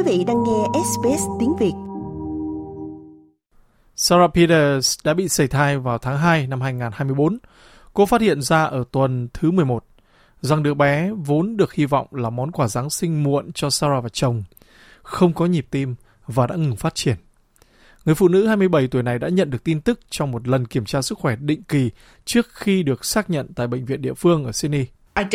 vị đang nghe SBS tiếng Việt. Sarah Peters đã bị sẩy thai vào tháng 2 năm 2024. Cô phát hiện ra ở tuần thứ 11 rằng đứa bé vốn được hy vọng là món quà Giáng sinh muộn cho Sarah và chồng, không có nhịp tim và đã ngừng phát triển. Người phụ nữ 27 tuổi này đã nhận được tin tức trong một lần kiểm tra sức khỏe định kỳ trước khi được xác nhận tại bệnh viện địa phương ở Sydney.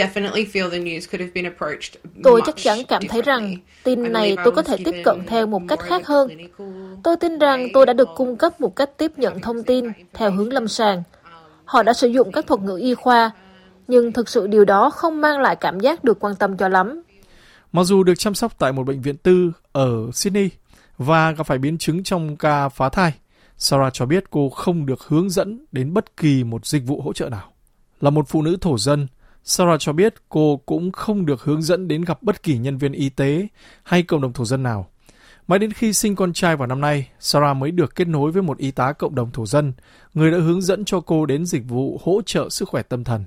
Tôi chắc chắn cảm thấy rằng tin này tôi có thể tiếp cận theo một cách khác hơn. Tôi tin rằng tôi đã được cung cấp một cách tiếp nhận thông tin theo hướng lâm sàng. Họ đã sử dụng các thuật ngữ y khoa, nhưng thực sự điều đó không mang lại cảm giác được quan tâm cho lắm. Mặc dù được chăm sóc tại một bệnh viện tư ở Sydney và gặp phải biến chứng trong ca phá thai, Sarah cho biết cô không được hướng dẫn đến bất kỳ một dịch vụ hỗ trợ nào. Là một phụ nữ thổ dân, Sarah cho biết cô cũng không được hướng dẫn đến gặp bất kỳ nhân viên y tế hay cộng đồng thổ dân nào. Mãi đến khi sinh con trai vào năm nay, Sarah mới được kết nối với một y tá cộng đồng thổ dân, người đã hướng dẫn cho cô đến dịch vụ hỗ trợ sức khỏe tâm thần.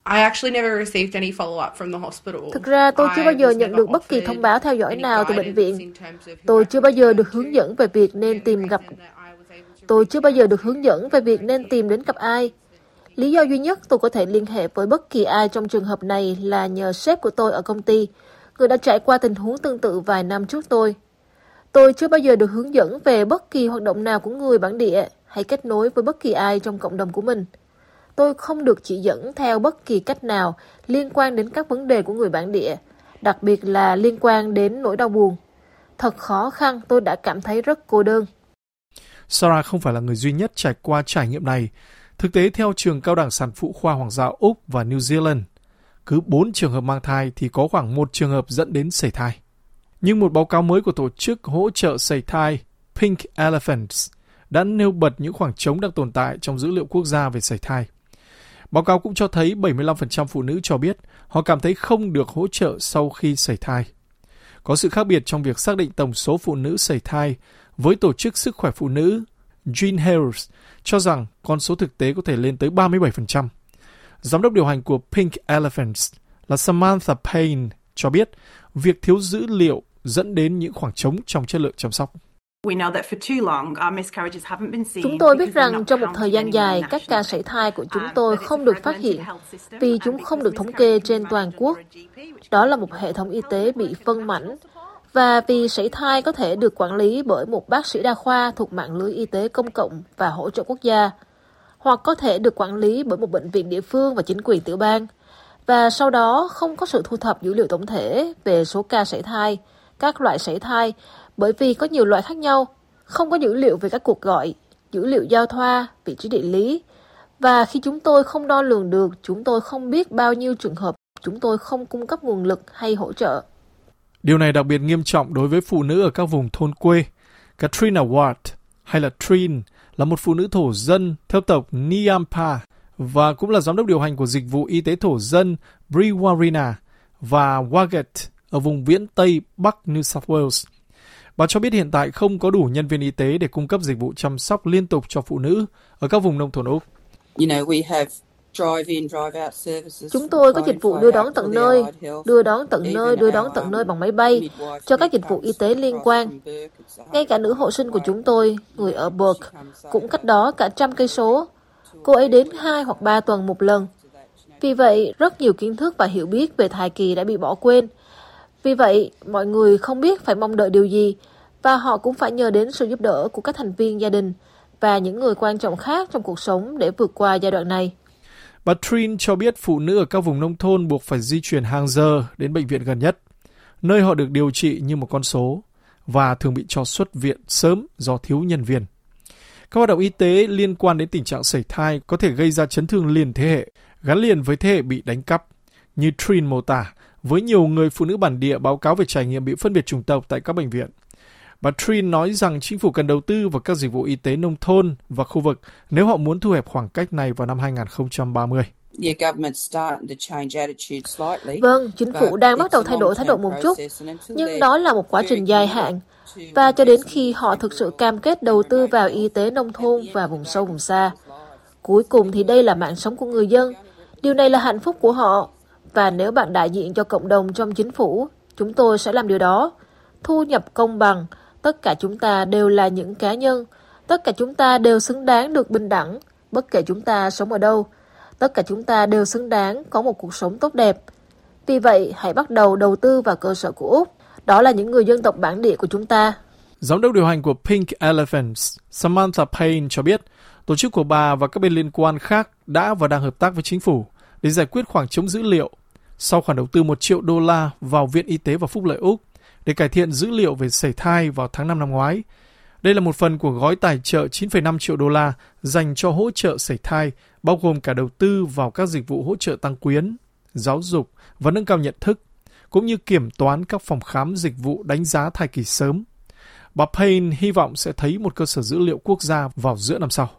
Thực ra tôi chưa bao giờ nhận được bất kỳ thông báo theo dõi nào từ bệnh viện. Tôi chưa bao giờ được hướng dẫn về việc nên tìm đến gặp ai. Lý do duy nhất tôi có thể liên hệ với bất kỳ ai trong trường hợp này là nhờ sếp của tôi ở công ty, người đã trải qua tình huống tương tự vài năm trước tôi. Tôi chưa bao giờ được hướng dẫn về bất kỳ hoạt động nào của người bản địa hay kết nối với bất kỳ ai trong cộng đồng của mình. Tôi không được chỉ dẫn theo bất kỳ cách nào liên quan đến các vấn đề của người bản địa, đặc biệt là liên quan đến nỗi đau buồn. Thật khó khăn, tôi đã cảm thấy rất cô đơn. Sarah không phải là người duy nhất trải qua trải nghiệm này. Thực tế, theo trường cao đẳng sản phụ khoa Hoàng gia Úc và New Zealand, cứ 4 trường hợp mang thai thì có khoảng 1 trường hợp dẫn đến sẩy thai. Nhưng một báo cáo mới của tổ chức hỗ trợ sẩy thai Pink Elephants đã nêu bật những khoảng trống đang tồn tại trong dữ liệu quốc gia về sẩy thai. Báo cáo cũng cho thấy 75% phụ nữ cho biết họ cảm thấy không được hỗ trợ sau khi sẩy thai. Có sự khác biệt trong việc xác định tổng số phụ nữ sẩy thai với Tổ chức Sức khỏe Phụ nữ Jean Harris cho rằng con số thực tế có thể lên tới 37%. Giám đốc điều hành của Pink Elephants là Samantha Payne cho biết việc thiếu dữ liệu dẫn đến những khoảng trống trong chất lượng chăm sóc. Chúng tôi biết rằng trong một thời gian dài, các ca sẩy thai của chúng tôi không được phát hiện vì chúng không được thống kê trên toàn quốc. Đó là một hệ thống y tế bị phân mảnh, và vì sẩy thai có thể được quản lý bởi một bác sĩ đa khoa thuộc mạng lưới y tế công cộng và hỗ trợ quốc gia, hoặc có thể được quản lý bởi một bệnh viện địa phương và chính quyền tiểu bang, và sau đó không có sự thu thập dữ liệu tổng thể về số ca sẩy thai, các loại sẩy thai, bởi vì có nhiều loại khác nhau, không có dữ liệu về các cuộc gọi, dữ liệu giao thoa, vị trí địa lý, và khi chúng tôi không đo lường được, chúng tôi không biết bao nhiêu trường hợp chúng tôi không cung cấp nguồn lực hay hỗ trợ. Điều này đặc biệt nghiêm trọng đối với phụ nữ ở các vùng thôn quê. Katrina Ward, hay là Trin, là một phụ nữ thổ dân theo tộc Nyampa và cũng là giám đốc điều hành của dịch vụ y tế thổ dân Brewarrina và Waget ở vùng viễn Tây Bắc New South Wales. Bà cho biết hiện tại không có đủ nhân viên y tế để cung cấp dịch vụ chăm sóc liên tục cho phụ nữ ở các vùng nông thôn Úc. Chúng tôi có dịch vụ đưa đón tận nơi bằng máy bay cho các dịch vụ y tế liên quan. Ngay cả nữ hộ sinh của chúng tôi, người ở Bourke, cũng cách đó cả 100 cây số. Cô ấy đến 2 hoặc 3 tuần một lần. Vì vậy, rất nhiều kiến thức và hiểu biết về thai kỳ đã bị bỏ quên. Vì vậy, mọi người không biết phải mong đợi điều gì, và họ cũng phải nhờ đến sự giúp đỡ của các thành viên gia đình và những người quan trọng khác trong cuộc sống để vượt qua giai đoạn này. Bà Trin cho biết phụ nữ ở các vùng nông thôn buộc phải di chuyển hàng giờ đến bệnh viện gần nhất, nơi họ được điều trị như một con số, và thường bị cho xuất viện sớm do thiếu nhân viên. Các hoạt động y tế liên quan đến tình trạng sẩy thai có thể gây ra chấn thương liền thế hệ, gắn liền với thế hệ bị đánh cắp, như Trin mô tả, với nhiều người phụ nữ bản địa báo cáo về trải nghiệm bị phân biệt chủng tộc tại các bệnh viện. Bà Trin nói rằng chính phủ cần đầu tư vào các dịch vụ y tế nông thôn và khu vực nếu họ muốn thu hẹp khoảng cách này vào năm 2030. Vâng, chính phủ đang bắt đầu thay đổi thái độ một chút, nhưng đó là một quá trình dài hạn. Và cho đến khi họ thực sự cam kết đầu tư vào y tế nông thôn và vùng sâu vùng xa. Cuối cùng thì đây là mạng sống của người dân. Điều này là hạnh phúc của họ. Và nếu bạn đại diện cho cộng đồng trong chính phủ, chúng tôi sẽ làm điều đó. thu nhập công bằng, tất cả chúng ta đều là những cá nhân, tất cả chúng ta đều xứng đáng được bình đẳng, bất kể chúng ta sống ở đâu, tất cả chúng ta đều xứng đáng có một cuộc sống tốt đẹp. Vì vậy, hãy bắt đầu đầu tư vào cơ sở của Úc, đó là những người dân tộc bản địa của chúng ta. Giám đốc điều hành của Pink Elephants, Samantha Payne cho biết, tổ chức của bà và các bên liên quan khác đã và đang hợp tác với chính phủ để giải quyết khoảng trống dữ liệu sau khoản đầu tư $1 triệu vào Viện Y tế và Phúc lợi Úc để cải thiện dữ liệu về sảy thai vào tháng 5 năm ngoái. Đây là một phần của gói tài trợ $9,5 triệu dành cho hỗ trợ sảy thai, bao gồm cả đầu tư vào các dịch vụ hỗ trợ tăng quyến, giáo dục và nâng cao nhận thức, cũng như kiểm toán các phòng khám dịch vụ đánh giá thai kỳ sớm. Bà Payne hy vọng sẽ thấy một cơ sở dữ liệu quốc gia vào giữa năm sau.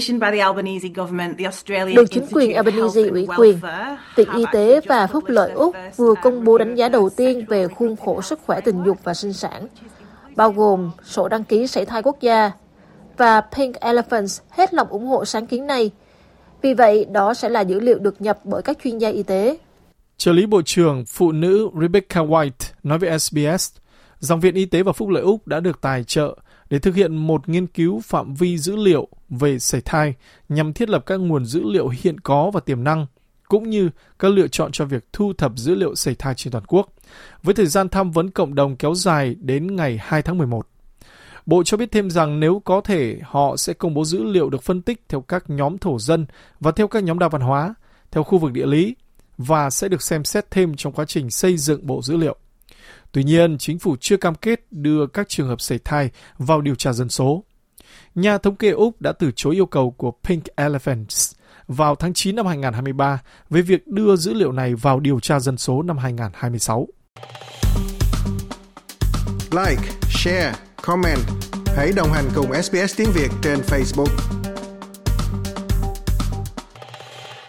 Được chính quyền Albanese ủy quyền, Viện Y tế và Phúc lợi Úc vừa công bố đánh giá đầu tiên về khuôn khổ sức khỏe tình dục và sinh sản, bao gồm sổ đăng ký sảy thai quốc gia, và Pink Elephants hết lòng ủng hộ sáng kiến này. Vì vậy, đó sẽ là dữ liệu được nhập bởi các chuyên gia y tế. Trợ lý Bộ trưởng Phụ nữ Rebecca White nói với SBS rằng Viện Y tế và Phúc lợi Úc đã được tài trợ để thực hiện một nghiên cứu phạm vi dữ liệu về sảy thai nhằm thiết lập các nguồn dữ liệu hiện có và tiềm năng, cũng như các lựa chọn cho việc thu thập dữ liệu sảy thai trên toàn quốc, với thời gian tham vấn cộng đồng kéo dài đến ngày 2 tháng 11. Bộ cho biết thêm rằng nếu có thể, họ sẽ công bố dữ liệu được phân tích theo các nhóm thổ dân và theo các nhóm đa văn hóa, theo khu vực địa lý, và sẽ được xem xét thêm trong quá trình xây dựng bộ dữ liệu. Tuy nhiên, chính phủ chưa cam kết đưa các trường hợp sảy thai vào điều tra dân số. Nhà thống kê Úc đã từ chối yêu cầu của Pink Elephants vào tháng 9 năm 2023 về việc đưa dữ liệu này vào điều tra dân số năm 2026. Like, share, comment. Hãy đồng hành cùng SBS tiếng Việt trên Facebook.